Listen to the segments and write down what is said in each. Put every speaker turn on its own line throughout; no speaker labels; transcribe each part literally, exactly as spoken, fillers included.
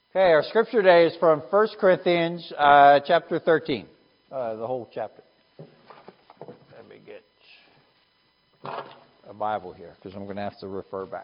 Okay, our scripture today is from First Corinthians uh, chapter thirteen, uh, the whole chapter. Let me get a Bible here because I'm going to have to refer back.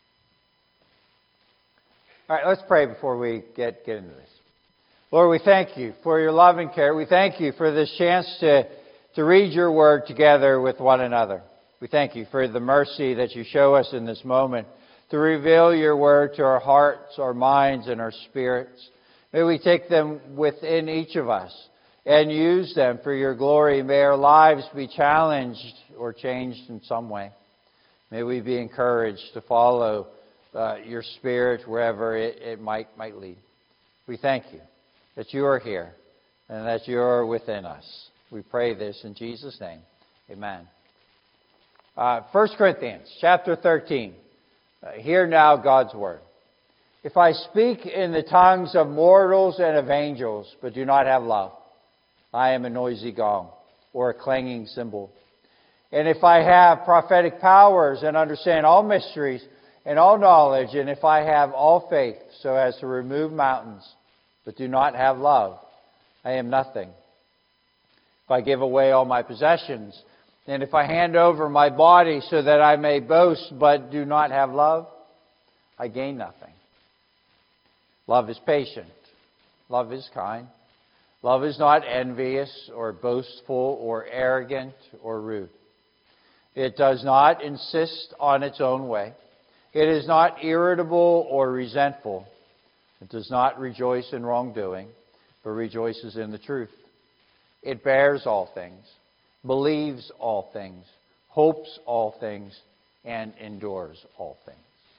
All right, let's pray before we get, get into this. Lord, we thank you for your love and care. We thank you for this chance to, to read your word together with one another. We thank you for the mercy that you show us in this moment to reveal your word to our hearts, our minds, and our spirits. May we take them within each of us and use them for your glory. May our lives be challenged or changed in some way. May we be encouraged to follow uh, your spirit wherever it, it might, might lead. We thank you that you are here and that you are within us. We pray this in Jesus' name. Amen. Uh, First Corinthians chapter thirteen. Uh, hear now God's word. If I speak in the tongues of mortals and of angels, but do not have love, I am a noisy gong or a clanging cymbal. And if I have prophetic powers and understand all mysteries and all knowledge, and if I have all faith so as to remove mountains, but do not have love, I am nothing. If I give away all my possessions, and if I hand over my body so that I may boast but do not have love, I gain nothing. Love is patient. Love is kind. Love is not envious or boastful or arrogant or rude. It does not insist on its own way. It is not irritable or resentful. It does not rejoice in wrongdoing, but rejoices in the truth. It bears all things, believes all things, hopes all things, and endures all things.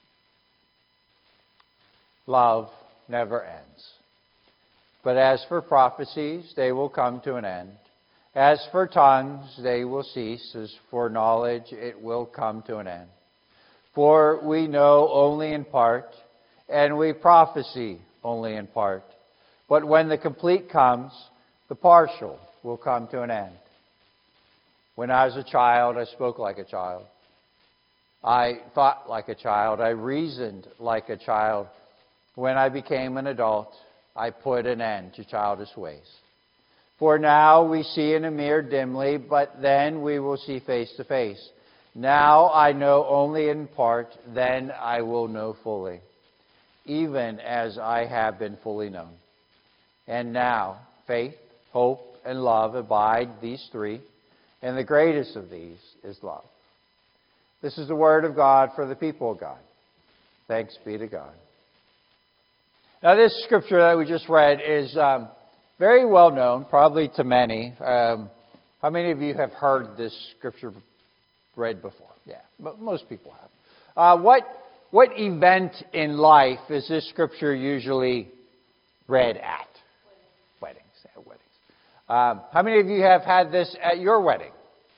Love never ends. But as for prophecies, they will come to an end. As for tongues, they will cease. As for knowledge, it will come to an end. For we know only in part, and we prophesy only in part. But when the complete comes, the partial will come to an end. When I was a child, I spoke like a child. I thought like a child. I reasoned like a child. When I became an adult, I put an end to childish ways. For now we see in a mirror dimly, but then we will see face to face. Now I know only in part, then I will know fully, even as I have been fully known. And now faith, hope, and love abide, these three, and the greatest of these is love. This is the word of God for the people of God. Thanks be to God. Now this scripture that we just read is um, very well known, probably to many. Um, how many of you have heard this scripture read before? Yeah, but most people have. Uh, what what event in life is this scripture usually read at? Weddings. Weddings. weddings. Um, how many of you have had this at your wedding?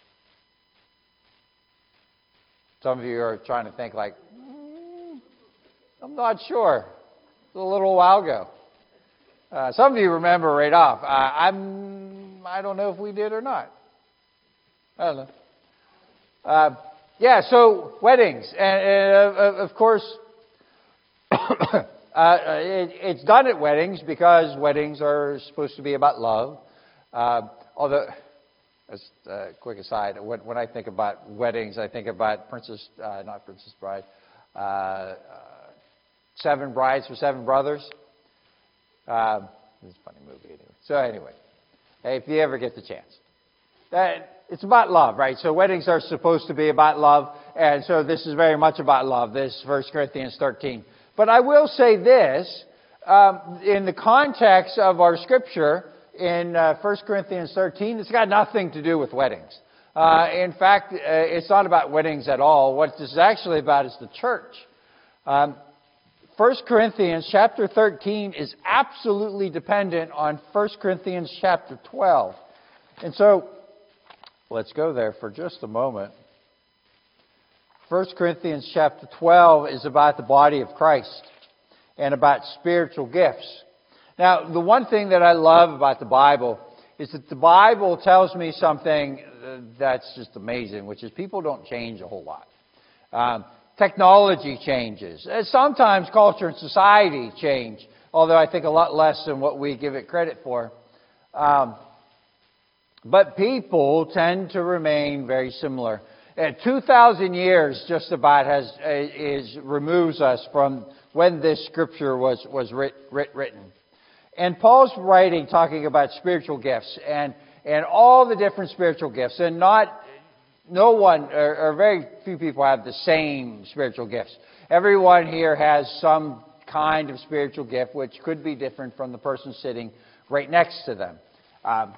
Some of you are trying to think like, mm, I'm not sure. It was a little while ago. Uh, some of you remember right off. Uh, I'm. I don't know if we did or not. I don't know. Uh, yeah. So weddings, and, and uh, of course, uh, it, it's done at weddings because weddings are supposed to be about love. Uh, although, as a quick aside, when, when I think about weddings, I think about Princess, uh, not Princess Bride, uh, uh, Seven Brides for Seven Brothers. Uh, it's a funny movie anyway. So anyway, hey, if you ever get the chance. That, it's about love, right? So weddings are supposed to be about love, and so this is very much about love, this First Corinthians thirteen. But I will say this, um, in the context of our scripture, in uh, First Corinthians thirteen, it's got nothing to do with weddings. Uh, in fact, uh, it's not about weddings at all. What this is actually about is the church. Um, First Corinthians chapter thirteen is absolutely dependent on First Corinthians chapter twelve. And so, let's go there for just a moment. First Corinthians chapter twelve is about the body of Christ and about spiritual gifts. Now, the one thing that I love about the Bible is that the Bible tells me something that's just amazing, which is people don't change a whole lot. Um, technology changes. Sometimes culture and society change. although I think a lot less than what we give it credit for. Um, but people tend to remain very similar. Uh, two thousand years just about has uh, is removes us from when this scripture was was writ, writ, written. And Paul's writing, talking about spiritual gifts and and all the different spiritual gifts, and not no one or, or very few people have the same spiritual gifts. Everyone here has some kind of spiritual gift, which could be different from the person sitting right next to them. Um,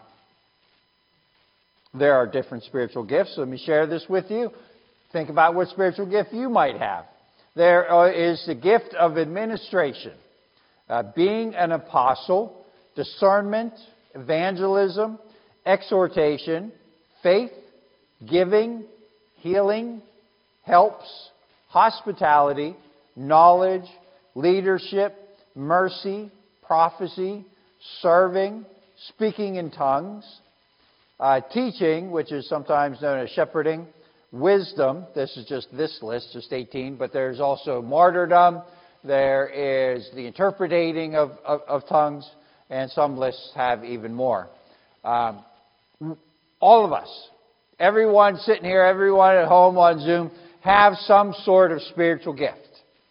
There are different spiritual gifts. Let me share this with you. Think about what spiritual gift you might have. There is the gift of administration, uh, being an apostle, discernment, evangelism, exhortation, faith, giving, healing, helps, hospitality, knowledge, leadership, mercy, prophecy, serving, speaking in tongues, Uh, teaching, which is sometimes known as shepherding, wisdom, this is just this list, just eighteen, but there's also martyrdom, there is the interpreting of, of, of tongues, and some lists have even more. Um, all of us, everyone sitting here, everyone at home on Zoom, have some sort of spiritual gift.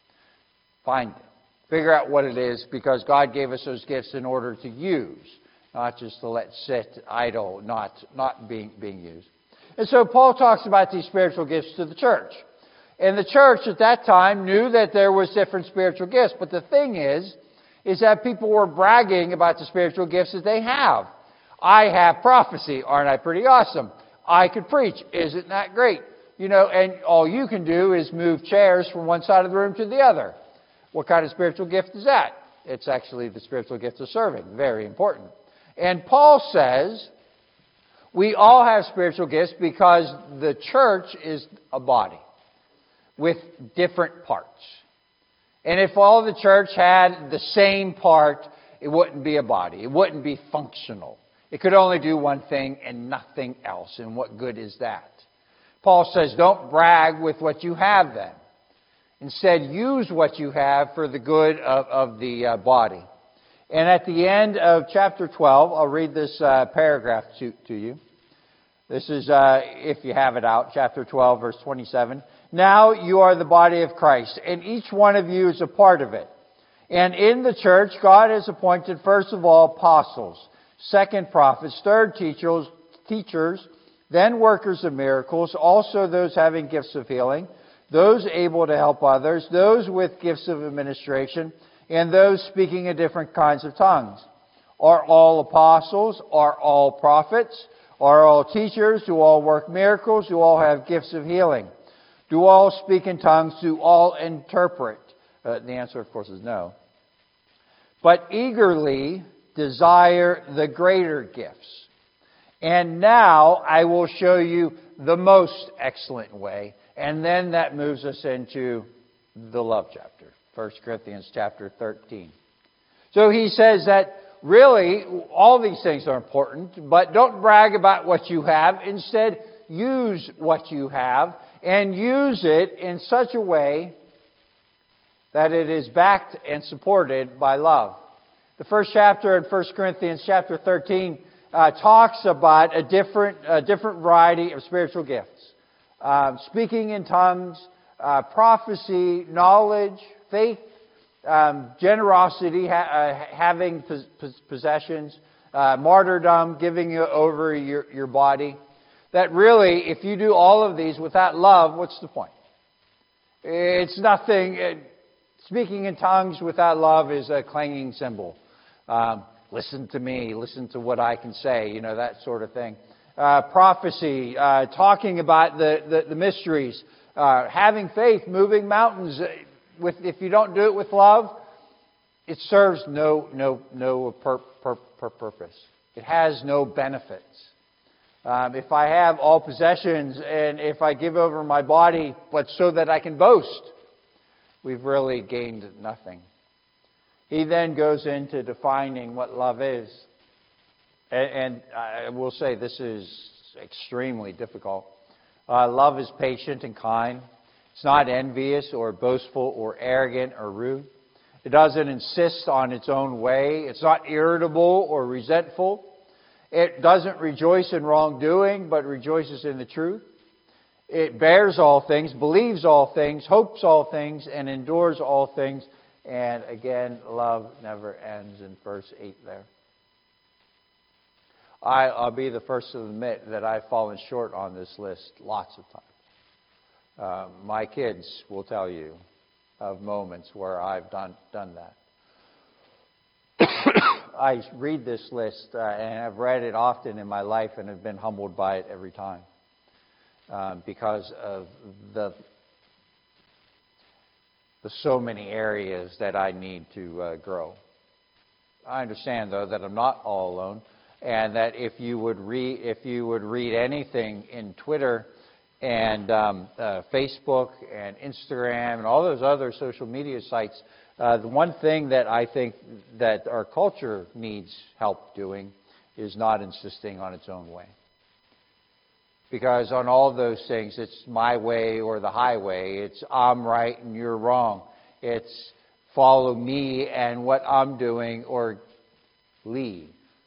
Find it. Figure out what it is, because God gave us those gifts in order to use. Not just to let sit idle, not not being being used. And so Paul talks about these spiritual gifts to the church. And the church at that time knew that there was different spiritual gifts. But the thing is, is that people were bragging about the spiritual gifts that they have. I have prophecy. Aren't I pretty awesome? I could preach. Isn't that great? You know, and all you can do is move chairs from one side of the room to the other. What kind of spiritual gift is that? It's actually the spiritual gift of serving. Very important. And Paul says we all have spiritual gifts because the church is a body with different parts. And if all the church had the same part, it wouldn't be a body. It wouldn't be functional. It could only do one thing and nothing else. And what good is that? Paul says don't brag with what you have then. Instead, use what you have for the good of, of the uh, body. And at the end of chapter twelve, I'll read this uh, paragraph to, to you. This is, uh, if you have it out, chapter twelve, verse twenty-seven. Now you are the body of Christ, and each one of you is a part of it. And in the church, God has appointed first of all apostles, second prophets, third teachers, teachers, then workers of miracles, also those having gifts of healing, those able to help others, those with gifts of administration, and those speaking in different kinds of tongues. Are all apostles? Are all prophets? Are all teachers? Do all work miracles? Do all have gifts of healing? Do all speak in tongues? Do all interpret? Uh, the answer, of course, is no. But eagerly desire the greater gifts. And now I will show you the most excellent way. And then that moves us into the love chapter. First Corinthians chapter thirteen. So he says that really all these things are important, but don't brag about what you have. Instead, use what you have and use it in such a way that it is backed and supported by love. The first chapter in First Corinthians chapter thirteen uh, talks about a different, a different variety of spiritual gifts. Uh, speaking in tongues, uh, prophecy, knowledge, faith, um, generosity, ha- uh, having pos- pos- possessions, uh, martyrdom, giving over your, your body. That really, if you do all of these without love, what's the point? It's nothing. It, speaking in tongues without love is a clanging cymbal. Um, listen to me, listen to what I can say, you know, that sort of thing. Uh, prophecy, uh, talking about the, the, the mysteries, uh, having faith, moving mountains. With, if you don't do it with love, it serves no no no pur, pur, pur purpose. It has no benefits. Um, if I have all possessions and if I give over my body, but so that I can boast, we've really gained nothing. He then goes into defining what love is. And, and I will say this is extremely difficult. Uh, love is patient and kind. It's not envious or boastful or arrogant or rude. It doesn't insist on its own way. It's not irritable or resentful. It doesn't rejoice in wrongdoing, but rejoices in the truth. It bears all things, believes all things, hopes all things, and endures all things. And again, love never ends in verse eight there. I, I'll be the first to admit that I've fallen short on this list lots of times. Uh, my kids will tell you of moments where I've done done that. I read this list, uh, and I've read it often in my life and have been humbled by it every time uh, because of the, the so many areas that I need to uh, grow. I understand, though, that I'm not all alone, and that if you would read, if you would read anything in Twitter and um, uh, Facebook and Instagram and all those other social media sites, uh, the one thing that I think that our culture needs help doing is not insisting on its own way. Because on all those things, it's my way or the highway. It's I'm right and you're wrong. It's follow me and what I'm doing or leave.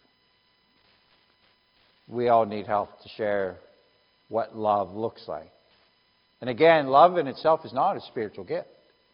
We all need help to share what love looks like. And again, love in itself is not a spiritual gift.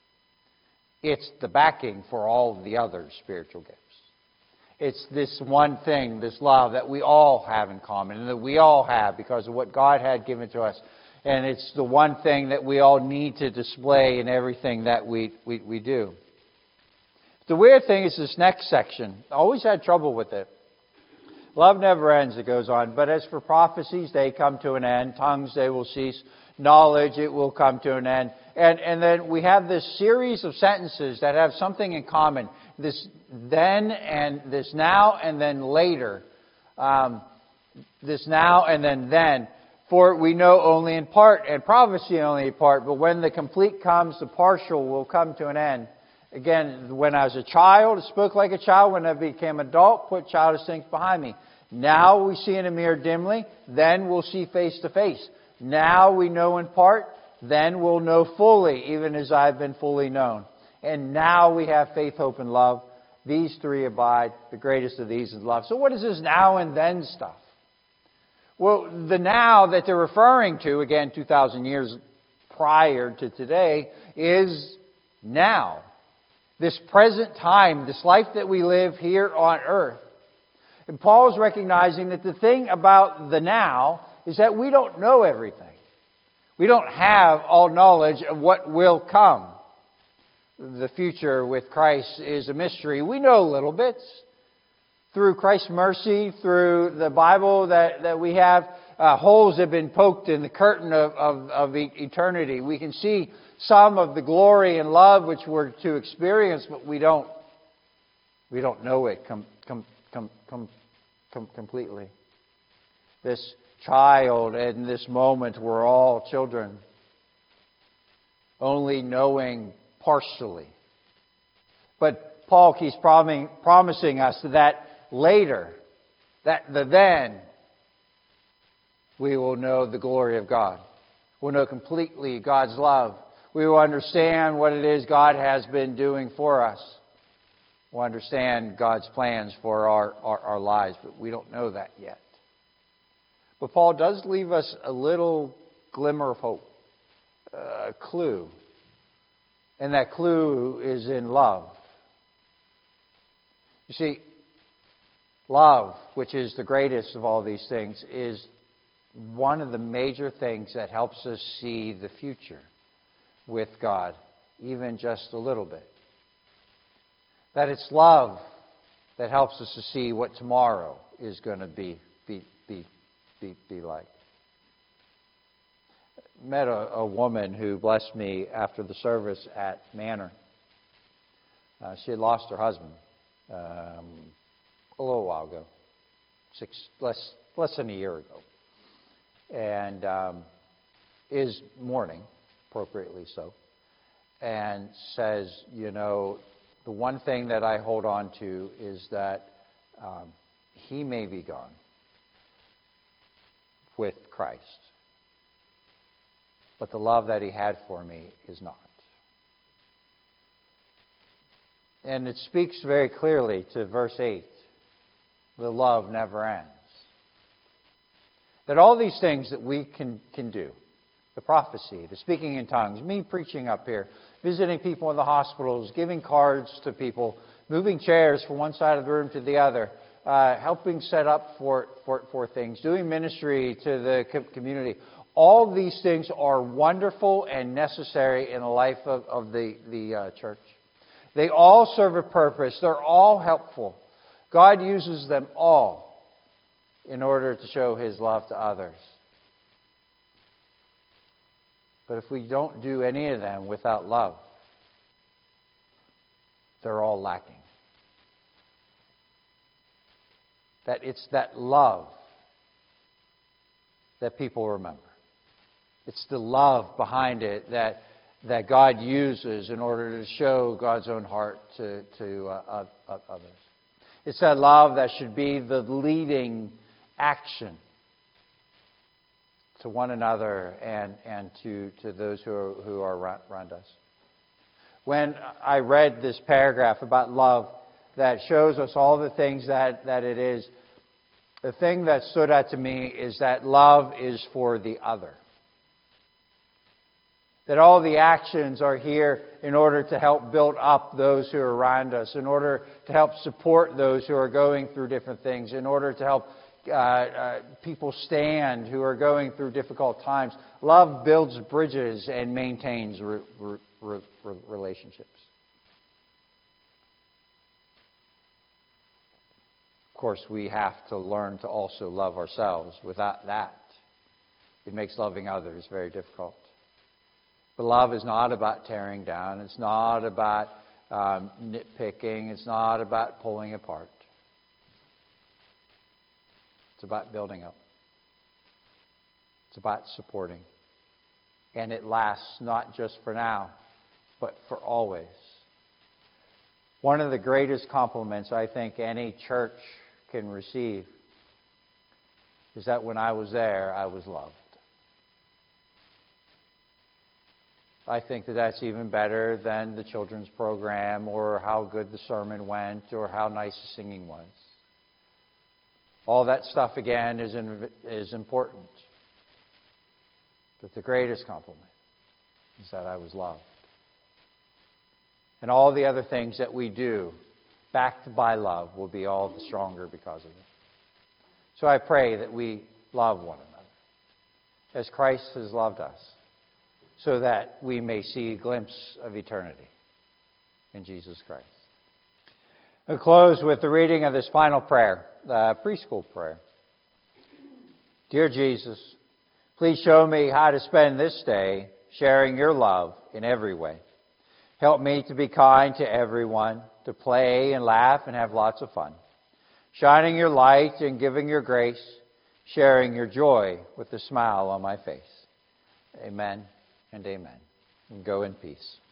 It's the backing for all of the other spiritual gifts. It's this one thing, this love that we all have in common and that we all have because of what God had given to us. And it's the one thing that we all need to display in everything that we, we, we do. The weird thing is this next section. I always had trouble with it. Love never ends, it goes on. But as for prophecies, they come to an end. Tongues, they will cease. Knowledge, it will come to an end. And, and then we have this series of sentences that have something in common. This then and this now and then later. Um, this now and then then. For we know only in part, and prophecy only in part. But when the complete comes, the partial will come to an end. Again, when I was a child, I spoke like a child. When I became adult, put childish things behind me. Now we see in a mirror dimly, then we'll see face to face. Now we know in part, then we'll know fully, even as I've been fully known. And now we have faith, hope, and love. These three abide. The greatest of these is love. So what is this now and then stuff? Well, the now that they're referring to, again, two thousand years prior to today, is now. This present time, this life that we live here on earth. And Paul's recognizing that the thing about the now is that we don't know everything. We don't have all knowledge of what will come. The future with Christ is a mystery. We know little bits. Through Christ's mercy, through the Bible that, that we have, uh, holes have been poked in the curtain of, of, of eternity. We can see some of the glory and love which we're to experience, but we don't we don't know it com, com, com, com, com, completely. This child in this moment, we're all children, only knowing partially. But Paul keeps prom- promising us that later, that the then, we will know the glory of God. We'll know completely God's love. We will understand what it is God has been doing for us. We'll understand God's plans for our, our, our lives, but we don't know that yet. But Paul does leave us a little glimmer of hope, a clue. And that clue is in love. You see, love, which is the greatest of all these things, is one of the major things that helps us see the future with God, even just a little bit. That it's love that helps us to see what tomorrow is going to be, be, be, be, be like. I met a, a woman who blessed me after the service at Manor. Uh, she had lost her husband um, a little while ago, six less less than a year ago, and um, is mourning, appropriately so, and says, you know, the one thing that I hold on to is that um, he may be gone with Christ, but the love that he had for me is not. And it speaks very clearly to verse eight. The love never ends. That all these things that we can, can do, the prophecy, the speaking in tongues, me preaching up here, visiting people in the hospitals, giving cards to people, moving chairs from one side of the room to the other, uh, helping set up for, for, for things, doing ministry to the community. All these things are wonderful and necessary in the life of, of the, the uh, church. They all serve a purpose. They're all helpful. God uses them all in order to show His love to others. But if we don't do any of them without love, they're all lacking. That it's that love that people remember. It's the love behind it that that God uses in order to show God's own heart to, to uh, uh, others. It's that love that should be the leading action to one another and, and to, to those who are, who are around us. When I read this paragraph about love that shows us all the things that, that it is, the thing that stood out to me is that love is for the other. That all the actions are here in order to help build up those who are around us, in order to help support those who are going through different things, in order to help uh, uh, people stand who are going through difficult times. Love builds bridges and maintains re- re- re- relationships. Of course, we have to learn to also love ourselves. Without that, it makes loving others very difficult. But love is not about tearing down. It's not about um, nitpicking. It's not about pulling apart. It's about building up. It's about supporting. And it lasts not just for now, but for always. One of the greatest compliments I think any church can receive is that when I was there, I was loved. I think that that's even better than the children's program or how good the sermon went or how nice the singing was. All that stuff, again, is, in, is important. But the greatest compliment is that I was loved. And all the other things that we do, backed by love, will be all the stronger because of it. So I pray that we love one another as Christ has loved us, so that we may see a glimpse of eternity in Jesus Christ. We'll close with the reading of this final prayer, the preschool prayer. Dear Jesus, please show me how to spend this day sharing your love in every way. Help me to be kind to everyone, to play and laugh and have lots of fun, shining your light and giving your grace, sharing your joy with a smile on my face. Amen and amen. And go in peace.